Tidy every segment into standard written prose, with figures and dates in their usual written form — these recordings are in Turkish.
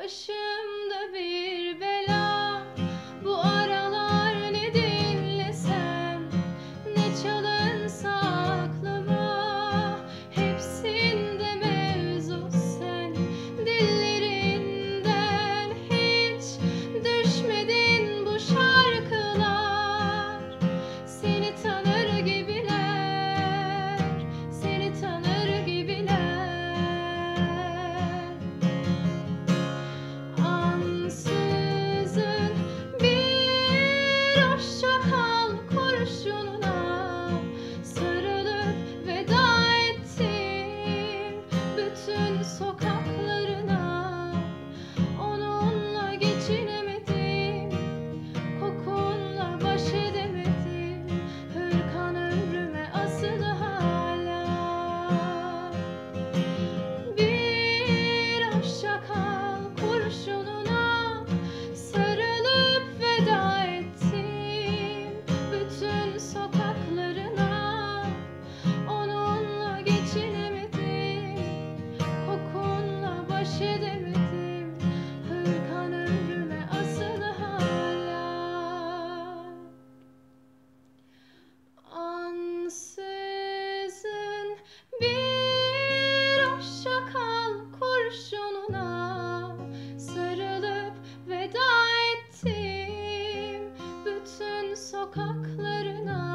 Başımda bir bela, bu aralar ne dinlesem, ne çalınsa aklıma, hepsinde mevzu sen. Dillerinden hiç düşmedin bu şarkılar. Seni tanır gibiler, seni tanır gibiler. Ansızın bir hoşça kal kurşununa sarılıp veda ettim bütün sokaklarına. Onunla geçinemedim, kokunla baş edemedim. Hırkan ömrüme asılı hala. Bir hoşça kal kurşununa sarılıp veda ettim bütün sokaklarına. Onunla geçinemedim, kokunla baş edemedim. Hırkan ömrüme asılı hala. Ansızın bir hoşça kal kurşununa sarılıp veda ettim bütün sokaklarına.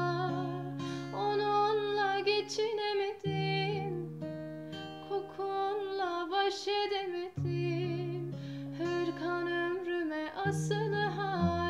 Onunla geçinemedim, kokunla baş edemedim. Hırkan ömrüme asılı hala.